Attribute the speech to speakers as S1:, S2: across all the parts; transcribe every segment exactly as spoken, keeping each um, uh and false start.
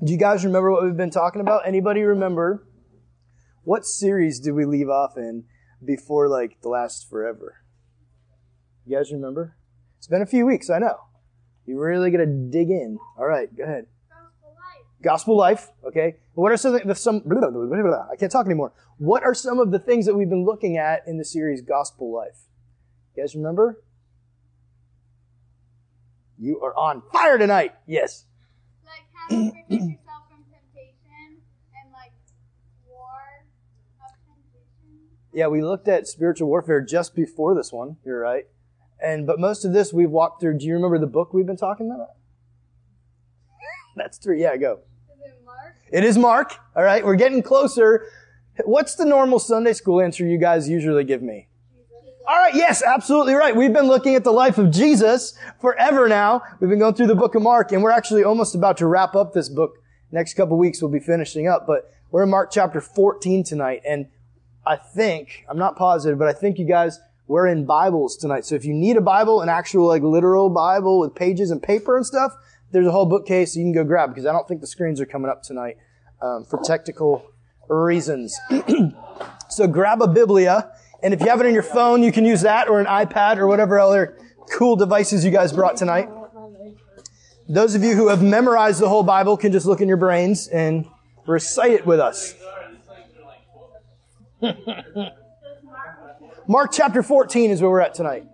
S1: Do you guys remember what we've been talking about? Anybody remember what series did we leave off in before like the last forever? You guys remember? It's been a few weeks, I know. You really got to dig in. All right, go ahead.
S2: Gospel life.
S1: Gospel life, okay. What are some, the, some blah, blah, blah, blah, blah, I can't talk anymore. What are some of the things that we've been looking at in the series Gospel Life? You guys remember? You are on fire tonight. Yes.
S2: Like how to protect yourself from temptation and like war of temptation.
S1: Yeah, we looked at spiritual warfare just before this one. You're right. And but most of this we've walked through. Do you remember the book we've been talking about? That's three. Yeah, go.
S2: Is it Mark?
S1: It is Mark. All right, we're getting closer. What's the normal Sunday school answer you guys usually give me? All right, yes, absolutely right. We've been looking at the life of Jesus forever now. We've been going through the book of Mark, and we're actually almost about to wrap up this book. Next couple weeks we'll be finishing up, but we're in Mark chapter fourteen tonight, and I think, I'm not positive, but I think you guys, we're in Bibles tonight. So if you need a Bible, an actual like literal Bible with pages and paper and stuff, there's a whole bookcase you can go grab, because I don't think the screens are coming up tonight um, for technical reasons. So grab a Biblia. And if you have it on your phone, you can use that or an iPad or whatever other cool devices you guys brought tonight. Those of you who have memorized the whole Bible can just look in your brains and recite it with us. Mark chapter fourteen is where we're at tonight.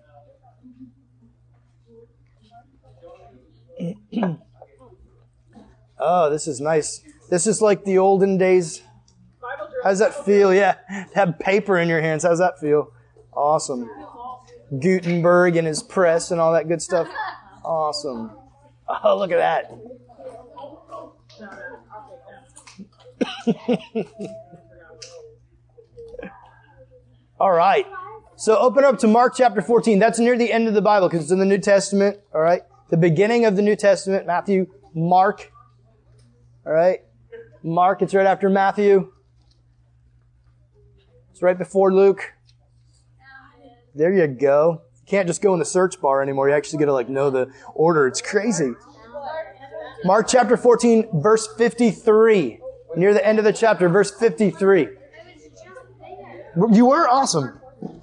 S1: Oh, this is nice. This is like the olden days. How's that feel? Yeah. Have paper in your hands. How's that feel? Awesome. Gutenberg and his press and all that good stuff. Awesome. Oh, look at that. All right. So open up to Mark chapter fourteen. That's near the end of the Bible because it's in the New Testament. All right. The beginning of the New Testament. Matthew, Mark. All right. Mark, it's right after Matthew. It's right before Luke. There you go. You can't just go in the search bar anymore. You actually got to like know the order. It's crazy. Mark chapter fourteen, verse fifty-three. Near the end of the chapter, verse fifty-three. You were awesome.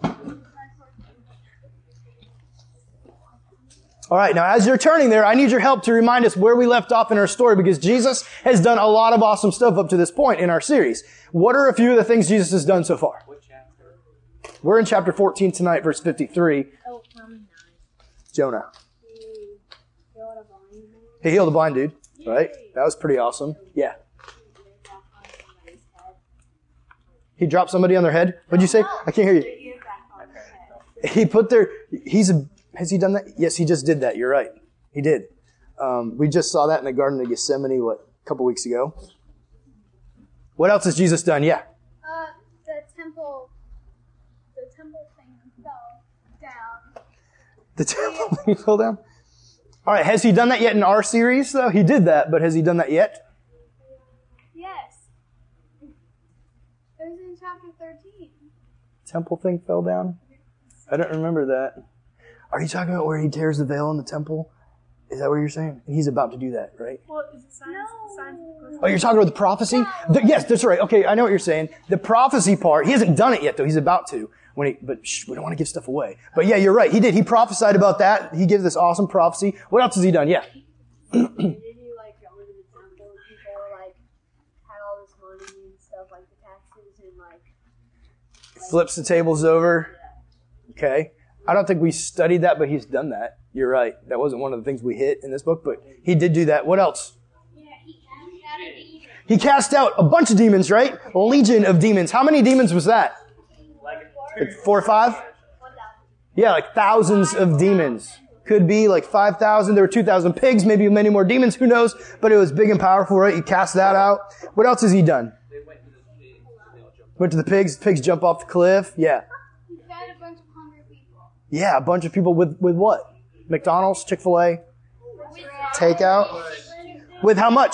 S1: All right, now as you're turning there, I need your help to remind us where we left off in our story because Jesus has done a lot of awesome stuff up to this point in our series. What are a few of the things Jesus has done so far? We're in chapter fourteen tonight, verse fifty-three. Jonah. He healed a blind dude, right? That was pretty awesome. Yeah. He dropped somebody on their head? What'd you say? I can't hear you. He put their, he's a, has he done that? Yes, he just did that. You're right. He did. Um, we just saw that in the Garden of Gethsemane, what, a couple weeks ago. What else has Jesus done? Yeah.
S2: Uh, the temple, the temple thing fell down.
S1: The temple thing fell down? All right. Has he done that yet in our series, though? He did that, but has he done that yet?
S2: Yes. It was in chapter thirteen.
S1: Temple thing fell down? I don't remember that. Are you talking about where he tears the veil in the temple? Is that what you're saying? And he's about to do that, right?
S3: Well, is it signs?
S2: No.
S3: signs
S1: Oh, you're talking about the prophecy? The, yes, that's right. Okay, I know what you're saying. The prophecy part, he hasn't done it yet, though. He's about to. When he, but shh, we don't want to give stuff away. But yeah, you're right. He did. He prophesied about that. He gives this awesome prophecy. What else has he done? Yeah.
S3: Did he like go into the temple and people like had all this money and stuff like the taxes and like, like
S1: Flips the tables over. Okay. I don't think we studied that, but he's done that. You're right. That wasn't one of the things we hit in this book, but he did do that. What else?
S2: Yeah, he cast out a demon.
S1: He cast out a bunch of demons, right? A legion of demons. How many demons was that? Like four or five? Yeah, like thousands of demons. Could be like five thousand. There were two thousand pigs, maybe many more demons. Who knows? But it was big and powerful, right? He cast that out. What else has he done? Went to the pigs. Pigs jump off the cliff. Yeah.
S2: He fed a bunch of hungry people.
S1: Yeah, a bunch of people with, with what? McDonald's, Chick-fil-A, takeout. With how much?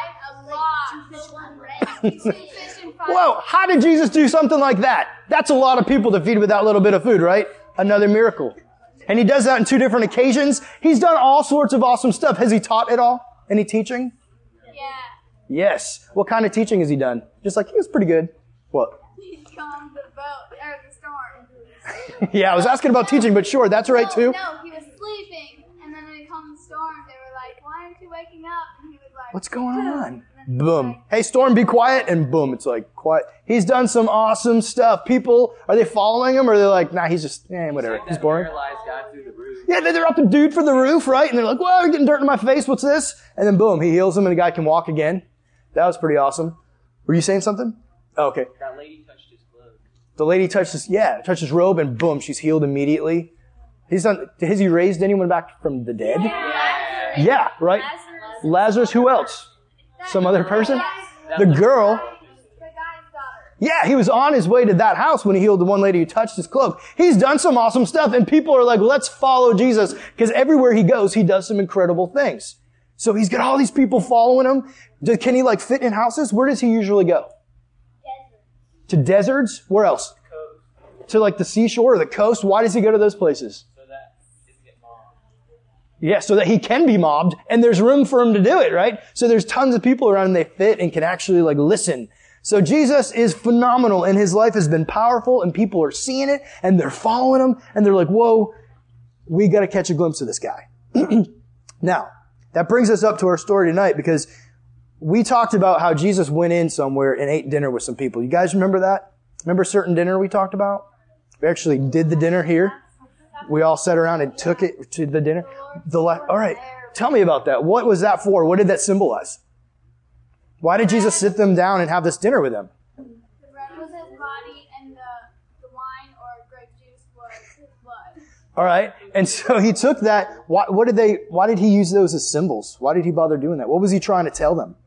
S1: Whoa, how did Jesus do something like that? That's a lot of people to feed with that little bit of food, right? Another miracle. And he does that on two different occasions. He's done all sorts of awesome stuff. Has he taught at all? Any teaching?
S2: Yeah.
S1: Yes. What kind of teaching has he done? Just like, he was pretty good. What?
S2: He calmed the boat, or the storm.
S1: Yeah, I was asking about teaching, but sure, that's right
S2: no,
S1: too.
S2: No, he was sleeping, and then when he calmed the storm, they were like, why aren't you waking up? And he was like,
S1: What's going on?
S2: And then he was
S1: Boom.
S2: like,
S1: Hey, storm, be quiet. And boom, it's like, quiet. He's done some awesome stuff. People, are they following him? Or are they like, nah, he's just, eh, whatever.
S4: Like
S1: He's
S4: that
S1: boring.
S4: paralyzed guy through the roof.
S1: Yeah, they're up the dude for the roof, right? And they're like, whoa, you're getting dirt in my face. What's this? And then boom, he heals him and the guy can walk again. That was pretty awesome. Were you saying something? Oh, okay.
S4: That lady touched his clothes.
S1: The lady touched his, yeah, touched his robe and boom, she's healed immediately. He's done, has he raised anyone back from the dead?
S2: Lazarus.
S1: Yeah, right?
S2: Lazarus.
S1: Lazarus, who else? Some other person? The girl.
S2: The guy's daughter.
S1: Yeah, he was on his way to that house when he healed the one lady who touched his cloak. He's done some awesome stuff, and people are like, let's follow Jesus, because everywhere he goes, he does some incredible things. So he's got all these people following him. Do- Can he like fit in houses? Where does he usually go? To deserts? Where else? To like the seashore or the coast? Why does he go to those places?
S4: So that he doesn't get mobbed.
S1: Yeah, so that he can be mobbed, and there's room for him to do it, right? So there's tons of people around and they fit and can actually like listen. So Jesus is phenomenal, and his life has been powerful, and people are seeing it, and they're following him, and they're like, whoa, we gotta catch a glimpse of this guy. Now, that brings us up to our story tonight, because we talked about how Jesus went in somewhere and ate dinner with some people. You guys remember that? Remember a certain dinner we talked about? We actually did the dinner here. We all sat around and took it to the dinner. The la- all right, tell me about that. What was that for? What did that symbolize? Why did Jesus sit them down and have this dinner with them?
S2: The bread was his body, and the, the wine or grape juice was his blood.
S1: All right, and so he took that. Why, what did they? Why did he use those as symbols? Why did he bother doing that? What was he trying to tell them?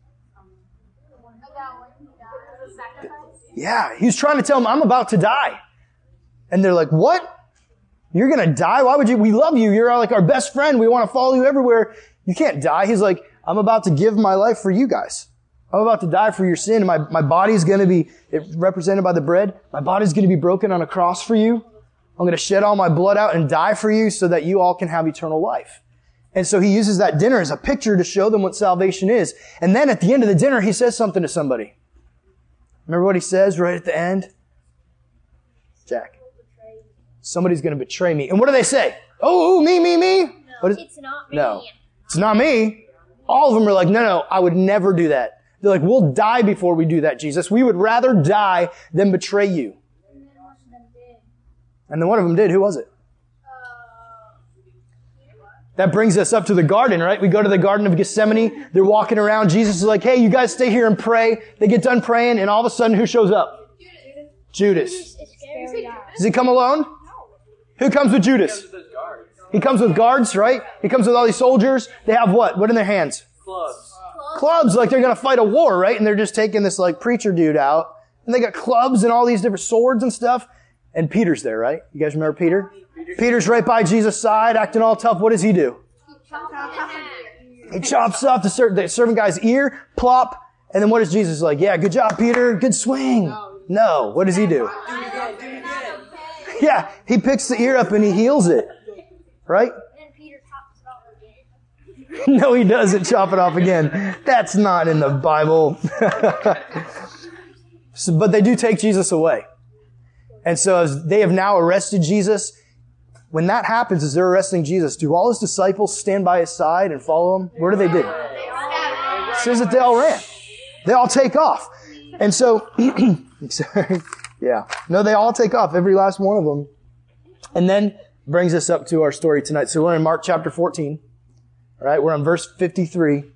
S2: About when he died. Was a sacrifice.
S1: Yeah, he was trying to tell them, I'm about to die. And they're like, what? You're going to die? Why would you? We love you. You're like our best friend. We want to follow you everywhere. You can't die. He's like, I'm about to give my life for you guys. I'm about to die for your sin. My, my body's going to be represented by the bread. My body's going to be broken on a cross for you. I'm going to shed all my blood out and die for you so that you all can have eternal life. And so he uses that dinner as a picture to show them what salvation is. And then at the end of the dinner, he says something to somebody. Remember what he says right at the end? Jack. Somebody's going to betray me. And what do they say? Oh, me, me, me?
S3: No,
S1: What is-
S3: it's not me.
S1: No. It's not me. All of them are like, no, no, I would never do that. They're like, we'll die before we do that, Jesus. We would rather die than betray you.
S2: And then one of them did.
S1: And then one of them did. Who was it? That brings us up to the garden, right? We go to the Garden of Gethsemane. They're walking around. Jesus is like, hey, you guys stay here and pray. They get done praying, and all of a sudden, who shows up? Judas.
S3: It's scary.
S1: Does he come alone? Who comes with Judas?
S4: Those guards.
S1: He comes with guards, right? He comes with all these soldiers. They have what? What in their hands?
S4: Clubs.
S1: Clubs, like they're going to fight a war, right? And they're just taking this like preacher dude out. And they got clubs and all these different swords and stuff. And Peter's there, right? You guys remember Peter? Peter's right by Jesus' side, acting all tough. What does he do? He chops off the, ser- the servant guy's ear, plop, and then what is Jesus like? Yeah, good job, Peter. Good swing. No. What does he do? Yeah, he picks the ear up and he heals it. Right?
S3: And Peter chops it off again.
S1: No, he doesn't chop it off again. That's not in the Bible. So, but they do take Jesus away. And so as they have now arrested Jesus, when that happens, as they're arresting Jesus, do all his disciples stand by his side and follow him? What do they do? It says that they all ran. They all take off. And so, sorry, yeah. No, they all take off, every last one of them. And then brings us up to our story tonight. So we're in Mark chapter fourteen. All right, we're on verse fifty-three. And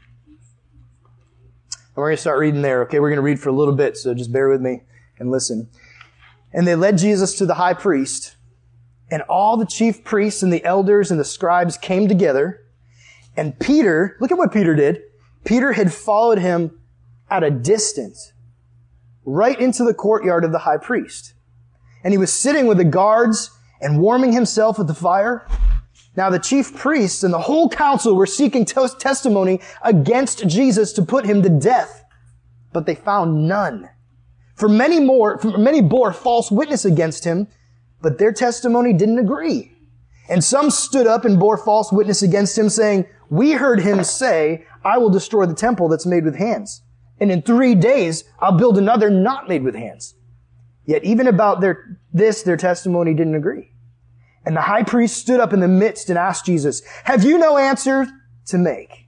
S1: we're going to start reading there, okay? We're going to read for a little bit, so just bear with me and listen. And they led Jesus to the high priest, and all the chief priests and the elders and the scribes came together. And Peter, look at what Peter did. Peter had followed him at a distance, right into the courtyard of the high priest. And he was sitting with the guards and warming himself at the fire. Now the chief priests and the whole council were seeking tes- testimony against Jesus to put him to death, but they found none. For many more, for many bore false witness against him, but their testimony didn't agree. And some stood up and bore false witness against him, saying, We heard him say, I will destroy the temple that's made with hands. And in three days, I'll build another not made with hands. Yet even about their, this, their testimony didn't agree. And the high priest stood up in the midst and asked Jesus, have you no answer to make?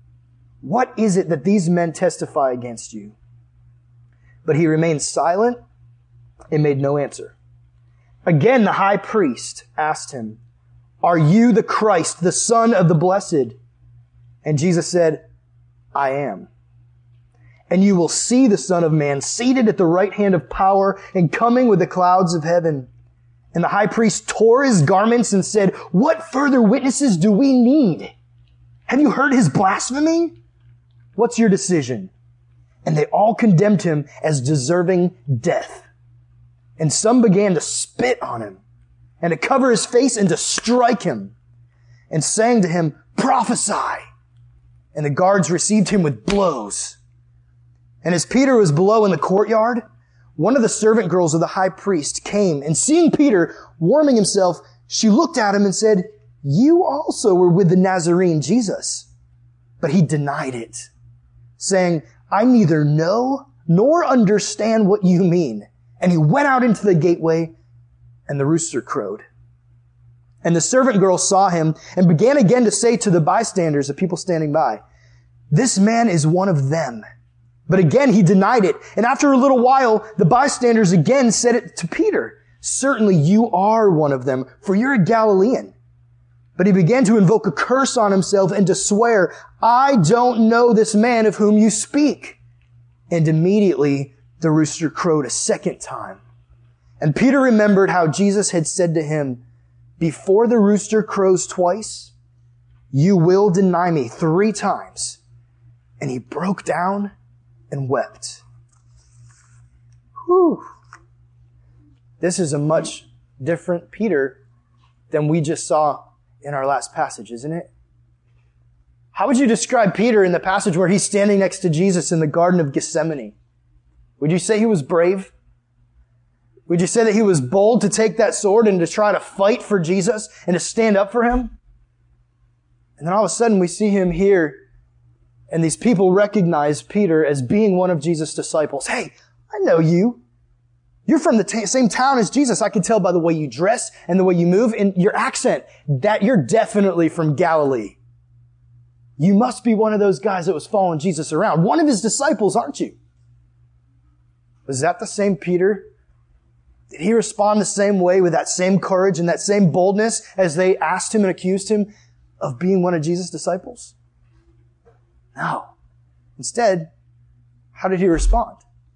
S1: What is it that these men testify against you? But he remained silent and made no answer. Again, the high priest asked him, are you the Christ, the Son of the Blessed? And Jesus said, I am. And you will see the Son of Man seated at the right hand of power and coming with the clouds of heaven. And the high priest tore his garments and said, what further witnesses do we need? Have you heard his blasphemy? What's your decision? And they all condemned him as deserving death. And some began to spit on him and to cover his face and to strike him and saying to him, prophesy. And the guards received him with blows. And as Peter was below in the courtyard, one of the servant girls of the high priest came, and seeing Peter warming himself, she looked at him and said, you also were with the Nazarene Jesus. But he denied it, saying, I neither know nor understand what you mean. And he went out into the gateway, and the rooster crowed. And the servant girl saw him and began again to say to the bystanders, the people standing by, this man is one of them. But again he denied it. And after a little while, the bystanders again said it to Peter, certainly you are one of them, for you're a Galilean. But he began to invoke a curse on himself and to swear, I don't know this man of whom you speak. And immediately the rooster crowed a second time. And Peter remembered how Jesus had said to him, before the rooster crows twice, you will deny me three times. And he broke down and wept. Whew. This is a much different Peter than we just saw in our last passage, isn't it? How would you describe Peter in the passage where he's standing next to Jesus in the Garden of Gethsemane? Would you say he was brave? Would you say that he was bold to take that sword and to try to fight for Jesus and to stand up for him? And then all of a sudden we see him here, and these people recognize Peter as being one of Jesus' disciples. Hey, I know you. You're from the t- same town as Jesus. I can tell by the way you dress and the way you move and your accent that you're definitely from Galilee. You must be one of those guys that was following Jesus around. One of his disciples, aren't you? Was that the same Peter? Did he respond the same way with that same courage and that same boldness as they asked him and accused him of being one of Jesus' disciples? No. Instead, how did he respond?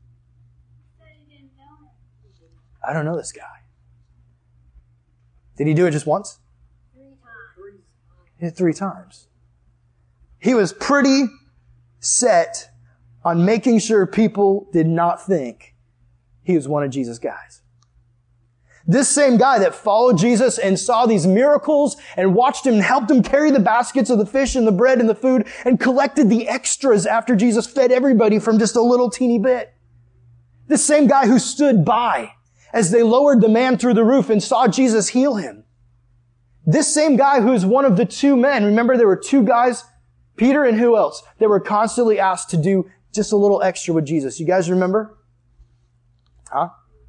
S1: I don't know this guy. Did he do it just once?
S3: Three times.
S1: He did three times. He was pretty set on making sure people did not think he was one of Jesus' guys. This same guy that followed Jesus and saw these miracles and watched him and helped him carry the baskets of the fish and the bread and the food and collected the extras after Jesus fed everybody from just a little teeny bit. This same guy who stood by as they lowered the man through the roof and saw Jesus heal him. This same guy who is one of the two men, remember there were two guys, Peter and who else, that were constantly asked to do just a little extra with Jesus. You guys remember? Huh?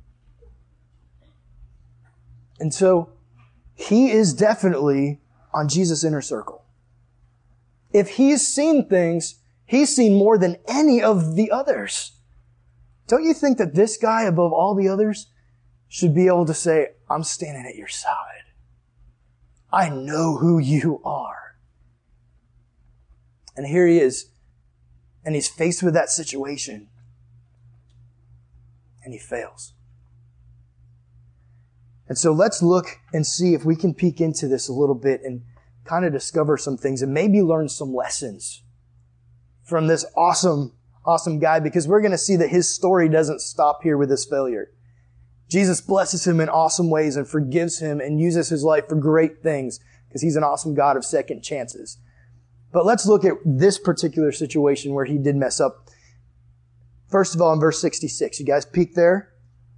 S1: And so, he is definitely on Jesus' inner circle. If he's seen things, he's seen more than any of the others. Don't you think that this guy, above all the others, should be able to say, I'm standing at your side. I know who you are. And here he is, and he's faced with that situation, and he fails. And so let's look and see if we can peek into this a little bit and kind of discover some things and maybe learn some lessons from this awesome, awesome guy, because we're going to see that his story doesn't stop here with his failure. Jesus blesses him in awesome ways and forgives him and uses his life for great things because he's an awesome God of second chances. But let's look at this particular situation where he did mess up. First of all, in verse sixty-six, you guys peek there?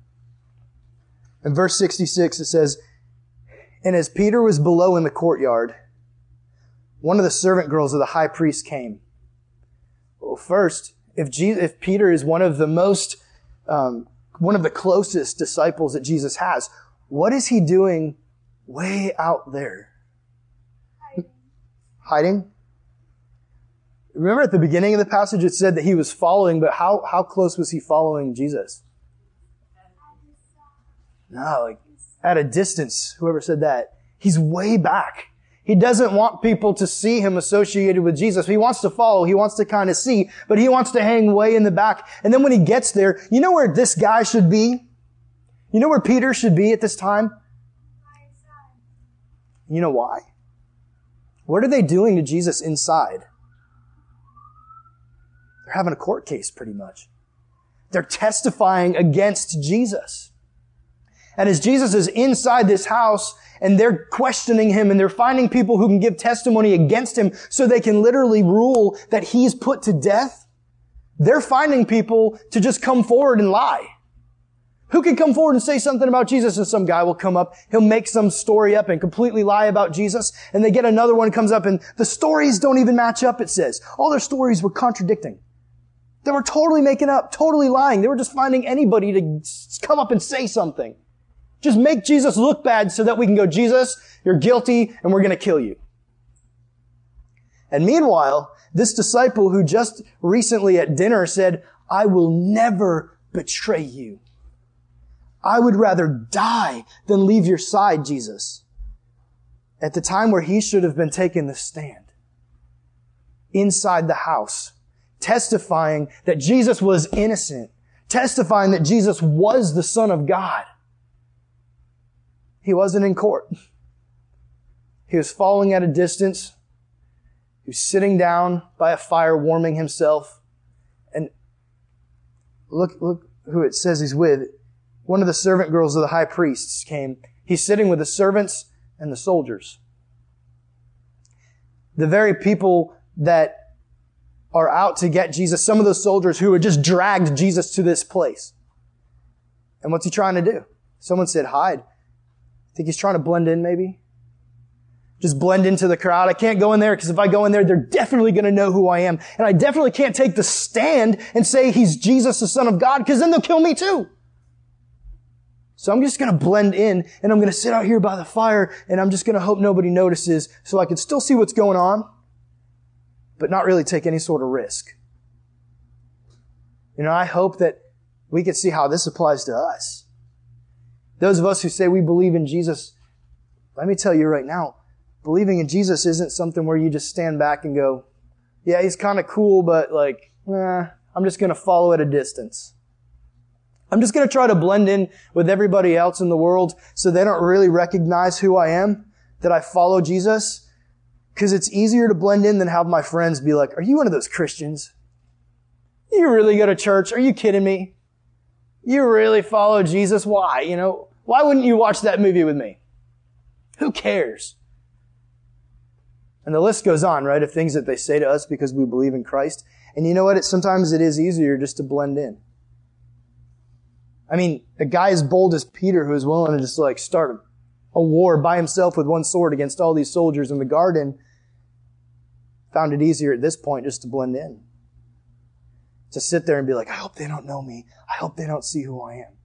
S1: In verse sixty-six, it says, and as Peter was below in the courtyard, one of the servant girls of the high priest came. Well, first, if Jesus, if Peter is one of the most, um, one of the closest disciples that Jesus has, what is he doing way out there?
S2: Hiding.
S1: Hiding? Remember at the beginning of the passage it said that he was following, but how, how close was he following Jesus? No, like at a distance. Whoever said that. He's way back. He doesn't want people to see him associated with Jesus. He wants to follow. He wants to kind of see, but he wants to hang way in the back. And then when he gets there, you know where this guy should be? You know where Peter should be at this time? You know why? What are they doing to Jesus inside? They're having a court case pretty much. They're testifying against Jesus. And as Jesus is inside this house and they're questioning him and they're finding people who can give testimony against him so they can literally rule that he's put to death, they're finding people to just come forward and lie. Who can come forward and say something about Jesus? And some guy will come up, he'll make some story up and completely lie about Jesus. And they get another one comes up and the stories don't even match up, it says. All their stories were contradicting. They were totally making up, totally lying. They were just finding anybody to come up and say something. Just make Jesus look bad so that we can go, Jesus, you're guilty and we're going to kill you. And meanwhile, this disciple who just recently at dinner said, I will never betray you. I would rather die than leave your side, Jesus. At the time where he should have been taking the stand. Inside the house. Testifying that Jesus was innocent. Testifying that Jesus was the Son of God. He wasn't in court. He was following at a distance. He was sitting down by a fire warming himself. And look, look who it says he's with. One of the servant girls of the high priests came. He's sitting with the servants and the soldiers. The very people that are out to get Jesus, some of those soldiers who had just dragged Jesus to this place. And what's he trying to do? Someone said, hide. Think he's trying to blend in maybe? Just blend into the crowd. I can't go in there because if I go in there, they're definitely going to know who I am. And I definitely can't take the stand and say he's Jesus, the Son of God, because then they'll kill me too. So I'm just going to blend in and I'm going to sit out here by the fire and I'm just going to hope nobody notices so I can still see what's going on, but not really take any sort of risk. You know, I hope that we can see how this applies to us. Those of us who say we believe in Jesus, let me tell you right now, believing in Jesus isn't something where you just stand back and go, yeah, he's kind of cool, but like, eh, I'm just going to follow at a distance. I'm just going to try to blend in with everybody else in the world so they don't really recognize who I am, that I follow Jesus. Because it's easier to blend in than have my friends be like, are you one of those Christians? You really go to church? Are you kidding me? You really follow Jesus? Why? You know, why wouldn't you watch that movie with me? Who cares? And the list goes on, right, of things that they say to us because we believe in Christ. And you know what? It, sometimes it is easier just to blend in. I mean, a guy as bold as Peter who is willing to just like start a war by himself with one sword against all these soldiers in the garden found it easier at this point just to blend in. To sit there and be like, I hope they don't know me. I hope they don't see who I am.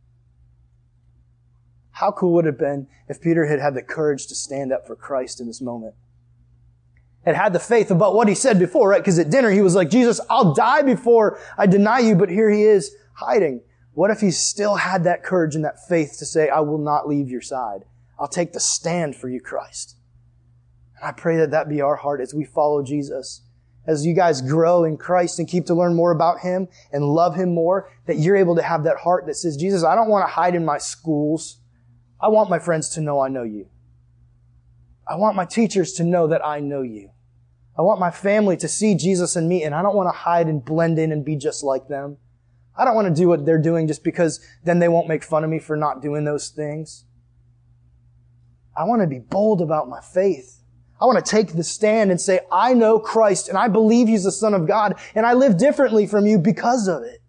S1: How cool would it have been if Peter had had the courage to stand up for Christ in this moment? Had had the faith about what he said before, right? Because at dinner he was like, Jesus, I'll die before I deny you, but here he is hiding. What if he still had that courage and that faith to say, I will not leave your side. I'll take the stand for you, Christ. And I pray that that be our heart as we follow Jesus. As you guys grow in Christ and keep to learn more about Him and love Him more, that you're able to have that heart that says, Jesus, I don't want to hide in my schools. I want my friends to know I know you. I want my teachers to know that I know you. I want my family to see Jesus in me, and I don't want to hide and blend in and be just like them. I don't want to do what they're doing just because then they won't make fun of me for not doing those things. I want to be bold about my faith. I want to take the stand and say, I know Christ and I believe He's the Son of God and I live differently from you because of it.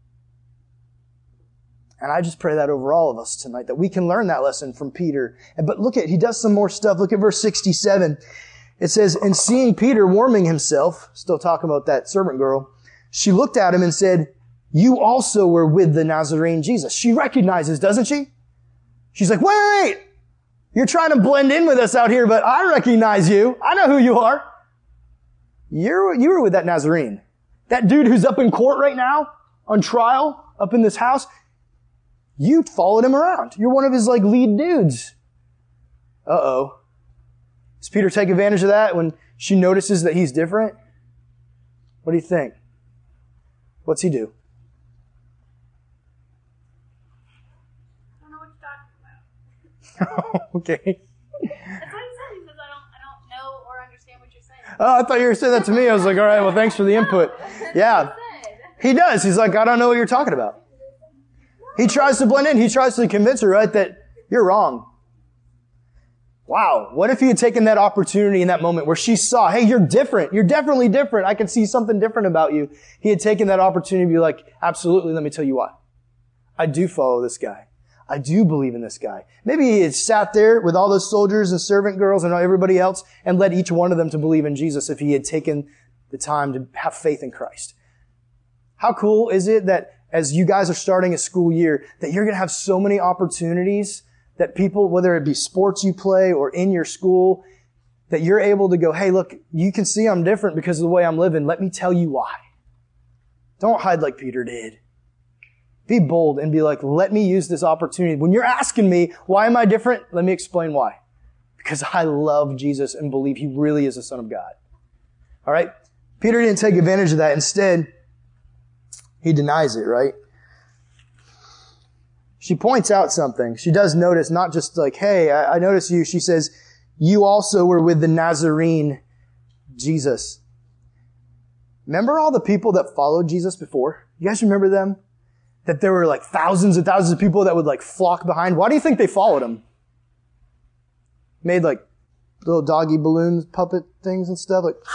S1: And I just pray that over all of us tonight, that we can learn that lesson from Peter. But look at, he does some more stuff. Look at verse sixty-seven. It says, and seeing Peter warming himself, still talking about that servant girl, she looked at him and said, you also were with the Nazarene Jesus. She recognizes, doesn't she? She's like, wait, wait, wait. You're trying to blend in with us out here, but I recognize you. I know who you are. You're, you were with that Nazarene. That dude who's up in court right now, on trial, up in this house. You followed him around. You're one of his like lead dudes. Uh-oh. Does Peter take advantage of that when she notices that he's different? What do you think? What's he do?
S2: I don't know what you're talking about.
S1: Okay.
S2: That's what he said. He says, I don't, I don't know or understand what you're saying.
S1: Oh, I thought you were saying that to me. I was like, all right, well, thanks for the input. Yeah. He does. He's like, I don't know what you're talking about. He tries to blend in. He tries to convince her, right, that you're wrong. Wow. What if he had taken that opportunity in that moment where she saw, hey, you're different. You're definitely different. I can see something different about you. He had taken that opportunity to be like, absolutely, let me tell you why. I do follow this guy. I do believe in this guy. Maybe he had sat there with all those soldiers and servant girls and everybody else and led each one of them to believe in Jesus if he had taken the time to have faith in Christ. How cool is it that as you guys are starting a school year, that you're going to have so many opportunities that people, whether it be sports you play or in your school, that you're able to go, hey, look, you can see I'm different because of the way I'm living. Let me tell you why. Don't hide like Peter did. Be bold and be like, let me use this opportunity. When you're asking me, why am I different? Let me explain why. Because I love Jesus and believe he really is the Son of God. All right? Peter didn't take advantage of that. Instead, he denies it, right? She points out something. She does notice, not just like, hey, I, I notice you. She says, you also were with the Nazarene Jesus. Remember all the people that followed Jesus before? You guys remember them? That there were like thousands and thousands of people that would like flock behind. Why do you think they followed him? Made like little doggy balloons, puppet things and stuff. Like,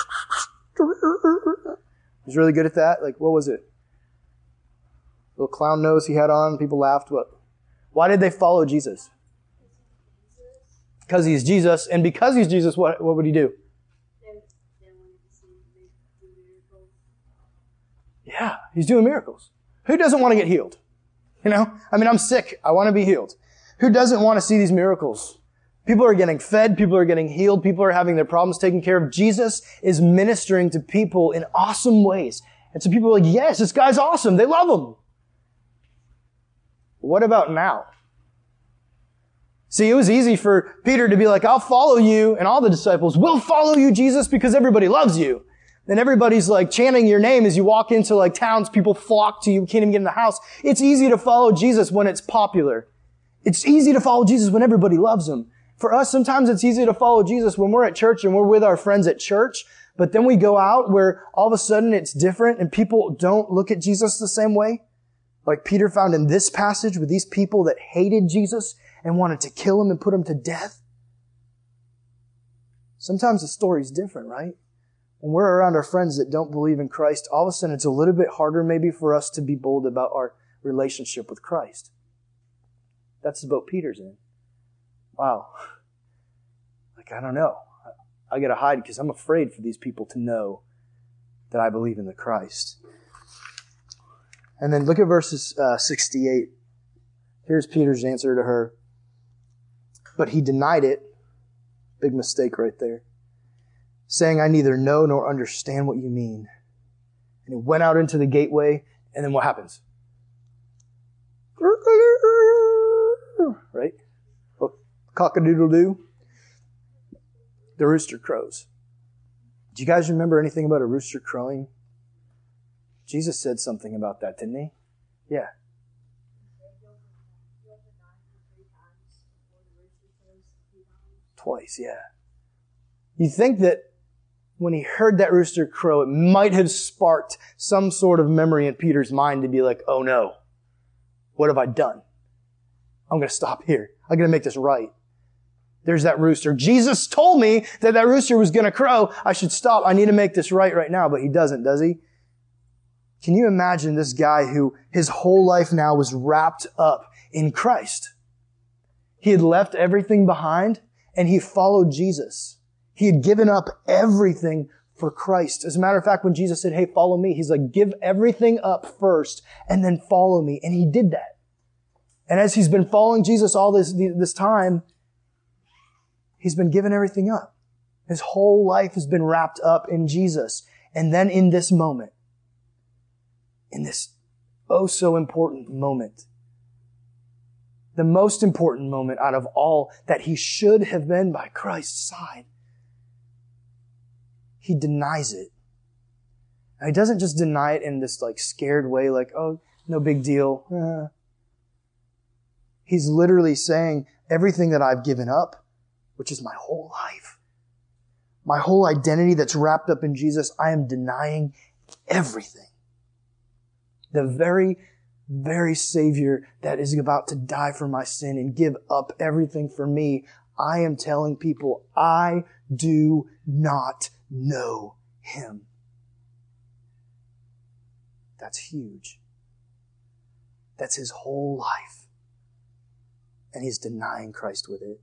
S1: he's really good at that. Like, what was it? Little clown nose he had on. People laughed. What? Why did they follow Jesus? Because he's Jesus. And because he's Jesus, what, what would he do? Yeah, he's doing miracles. Who doesn't want to get healed? You know? I mean, I'm sick. I want to be healed. Who doesn't want to see these miracles? People are getting fed. People are getting healed. People are having their problems taken care of. Jesus is ministering to people in awesome ways. And so people are like, yes, this guy's awesome. They love him. What about now? See, it was easy for Peter to be like, I'll follow you, and all the disciples will follow you, Jesus, because everybody loves you. Then everybody's like chanting your name as you walk into like towns, people flock to you, you can't even get in the house. It's easy to follow Jesus when it's popular. It's easy to follow Jesus when everybody loves him. For us, sometimes it's easy to follow Jesus when we're at church and we're with our friends at church, but then we go out where all of a sudden it's different and people don't look at Jesus the same way. Like Peter found in this passage with these people that hated Jesus and wanted to kill him and put him to death. Sometimes the story's different, right? When we're around our friends that don't believe in Christ, all of a sudden it's a little bit harder maybe for us to be bold about our relationship with Christ. That's the boat Peter's in. Wow. Like, I don't know. I, I got to hide because I'm afraid for these people to know that I believe in the Christ. And then look at verses uh, sixty-eight. Here's Peter's answer to her. But he denied it. Big mistake right there. Saying, I neither know nor understand what you mean. And he went out into the gateway, and then what happens? Right? Well, cock-a-doodle-doo. The rooster crows. Do you guys remember anything about a rooster crowing? Jesus said something about that, didn't he? Yeah. Twice, yeah. You think that when he heard that rooster crow, it might have sparked some sort of memory in Peter's mind to be like, oh no, what have I done? I'm going to stop here. I'm going to make this right. There's that rooster. Jesus told me that that rooster was going to crow. I should stop. I need to make this right right now. But he doesn't, does he? Can you imagine this guy who his whole life now was wrapped up in Christ? He had left everything behind and he followed Jesus. He had given up everything for Christ. As a matter of fact, when Jesus said, hey, follow me, he's like, give everything up first and then follow me. And he did that. And as he's been following Jesus all this, this time, he's been giving everything up. His whole life has been wrapped up in Jesus. And then in this moment, in this oh so important moment, the most important moment out of all that he should have been by Christ's side, he denies it. Now, he doesn't just deny it in this like scared way, like, oh, no big deal. Uh. He's literally saying everything that I've given up, which is my whole life, my whole identity that's wrapped up in Jesus, I am denying everything. The very, very Savior that is about to die for my sin and give up everything for me, I am telling people, I do not know him. That's huge. That's his whole life. And he's denying Christ with it.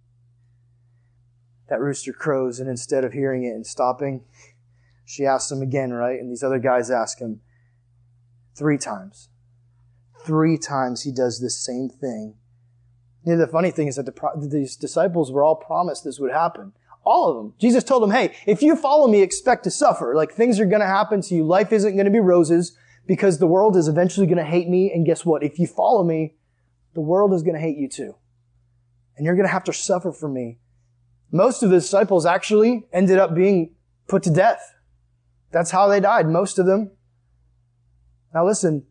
S1: That rooster crows, and instead of hearing it and stopping, she asks him again, right? And these other guys ask him three times. Three times he does this same thing. You know, the funny thing is that the, these disciples were all promised this would happen. All of them. Jesus told them, hey, if you follow me, expect to suffer. Like, things are going to happen to you. Life isn't going to be roses because the world is eventually going to hate me. And guess what? If you follow me, the world is going to hate you too. And you're going to have to suffer for me. Most of the disciples actually ended up being put to death. That's how they died, most of them. Now listen,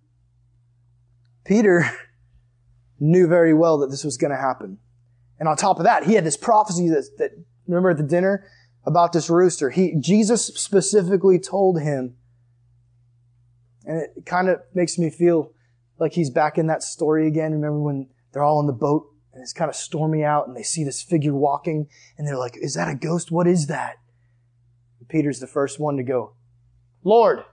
S1: Peter knew very well that this was going to happen. And on top of that, he had this prophecy that, that remember at the dinner about this rooster. He, Jesus specifically told him, and it kind of makes me feel like he's back in that story again. Remember when they're all on the boat and it's kind of stormy out and they see this figure walking and they're like, is that a ghost? What is that? And Peter's the first one to go, Lord, if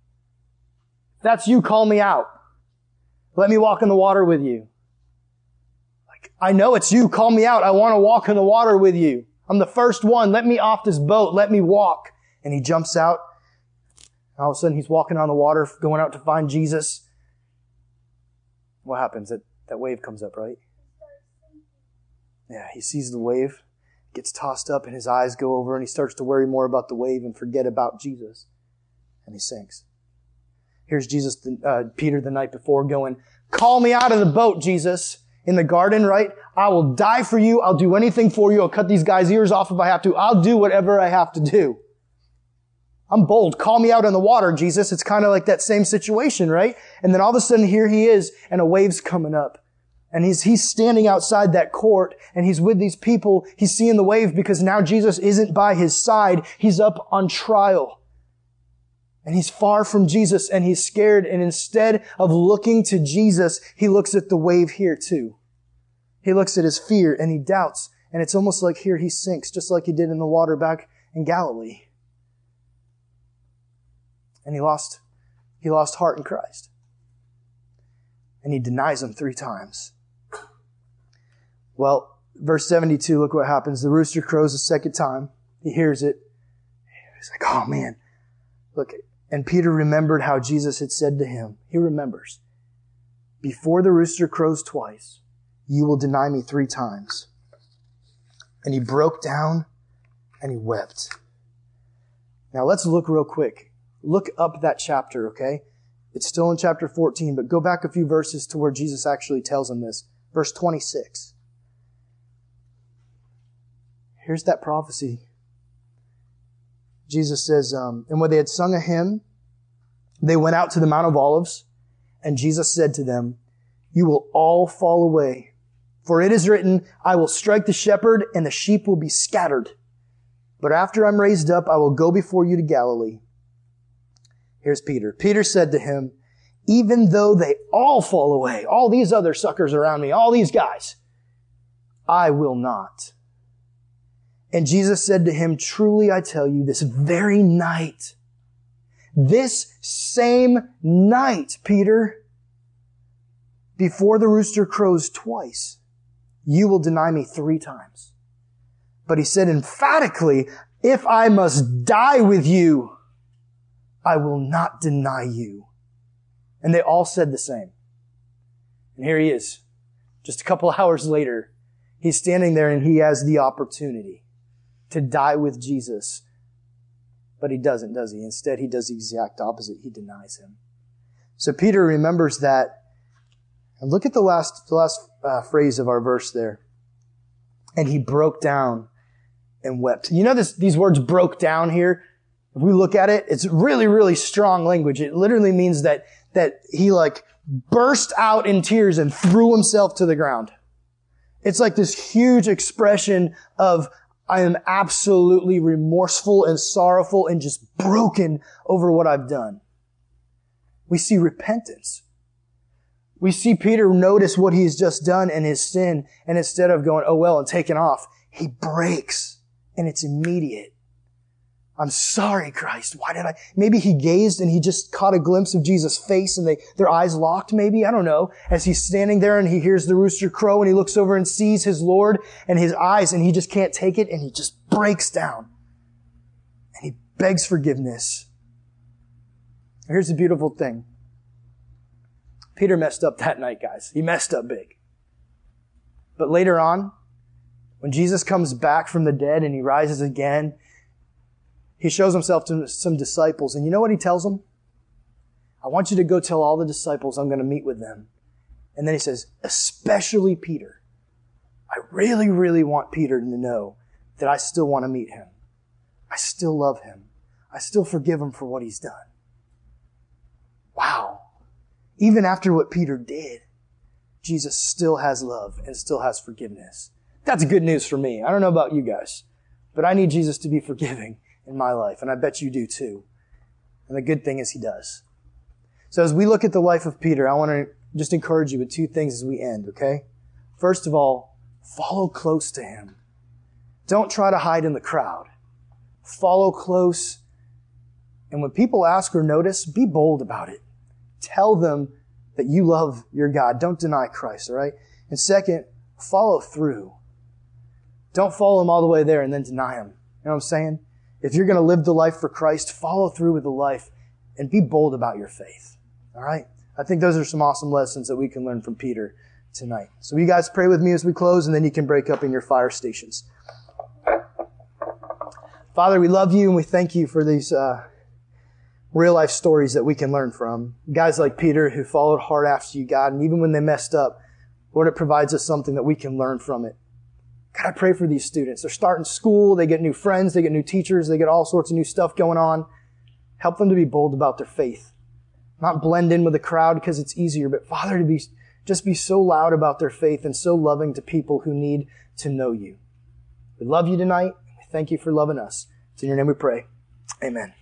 S1: that's you, call me out. Let me walk in the water with you. Like, I know it's you. Call me out. I want to walk in the water with you. I'm the first one. Let me off this boat. Let me walk. And he jumps out. All of a sudden, he's walking on the water, going out to find Jesus. What happens? That, that wave comes up, right? Yeah, he sees the wave, gets tossed up, and his eyes go over, and he starts to worry more about the wave and forget about Jesus. And he sinks. Here's Jesus, uh, Peter the night before going, call me out of the boat, Jesus. In the garden, right? I will die for you. I'll do anything for you. I'll cut these guys' ears off if I have to. I'll do whatever I have to do. I'm bold. Call me out in the water, Jesus. It's kind of like that same situation, right? And then all of a sudden here he is and a wave's coming up. And he's, he's standing outside that court and he's with these people. He's seeing the wave because now Jesus isn't by his side. He's up on trial. And he's far from Jesus and he's scared. And instead of looking to Jesus, he looks at the wave here too. He looks at his fear and he doubts. And it's almost like here he sinks, just like he did in the water back in Galilee. And he lost, he lost heart in Christ. And he denies him three times. Well, verse seventy-two, look what happens. The rooster crows a second time. He hears it. He's like, oh man. Look, and Peter remembered how Jesus had said to him. He remembers. Before the rooster crows twice, you will deny me three times. And he broke down and he wept. Now let's look real quick. Look up that chapter, okay? It's still in chapter fourteen, but go back a few verses to where Jesus actually tells him this. Verse twenty-six. Here's that prophecy. Jesus says, um, and when they had sung a hymn, they went out to the Mount of Olives, and Jesus said to them, you will all fall away. For it is written, I will strike the shepherd, and the sheep will be scattered. But after I'm raised up, I will go before you to Galilee. Here's Peter. Peter said to him, even though they all fall away, all these other suckers around me, all these guys, I will not. And Jesus said to him, truly I tell you, this very night, this same night, Peter, before the rooster crows twice, you will deny me three times. But he said emphatically, if I must die with you, I will not deny you. And they all said the same. And here he is. Just a couple hours later, he's standing there and he has the opportunity to die with Jesus. But he doesn't, does he? Instead, he does the exact opposite. He denies him. So Peter remembers that. And look at the last, the last uh, phrase of our verse there. And he broke down and wept. You know this, these words broke down here? If we look at it, it's really, really strong language. It literally means that, that he like burst out in tears and threw himself to the ground. It's like this huge expression of, I am absolutely remorseful and sorrowful and just broken over what I've done. We see repentance. We see Peter notice what he's just done in his sin, and instead of going, oh well, and taking off, he breaks, and it's immediate. I'm sorry, Christ. Why did I? Maybe he gazed and he just caught a glimpse of Jesus' face and they, their eyes locked maybe. I don't know. As he's standing there and he hears the rooster crow and he looks over and sees his Lord and his eyes and he just can't take it and he just breaks down. And he begs forgiveness. Here's the beautiful thing. Peter messed up that night, guys. He messed up big. But later on, when Jesus comes back from the dead and he rises again, he shows himself to some disciples, and you know what he tells them? I want you to go tell all the disciples I'm going to meet with them. And then he says, especially Peter. I really, really want Peter to know that I still want to meet him. I still love him. I still forgive him for what he's done. Wow. Even after what Peter did, Jesus still has love and still has forgiveness. That's good news for me. I don't know about you guys, but I need Jesus to be forgiving in my life, and I bet you do too. And the good thing is he does. So as we look at the life of Peter, I want to just encourage you with two things as we end, okay? First of all, follow close to him. Don't try to hide in the crowd. Follow close. And when people ask or notice, be bold about it. Tell them that you love your God. Don't deny Christ, all right? And second, follow through. Don't follow him all the way there and then deny him. You know what I'm saying? If you're going to live the life for Christ, follow through with the life and be bold about your faith. All right? I think those are some awesome lessons that we can learn from Peter tonight. So you guys pray with me as we close, and then you can break up in your fire stations. Father, we love you and we thank you for these uh, real life stories that we can learn from. Guys like Peter who followed hard after you, God, and even when they messed up, Lord, it provides us something that we can learn from it. God, I pray for these students. They're starting school, they get new friends, they get new teachers, they get all sorts of new stuff going on. Help them to be bold about their faith. Not blend in with the crowd because it's easier, but Father, to be just be so loud about their faith and so loving to people who need to know you. We love you tonight. We thank you for loving us. It's in your name we pray. Amen.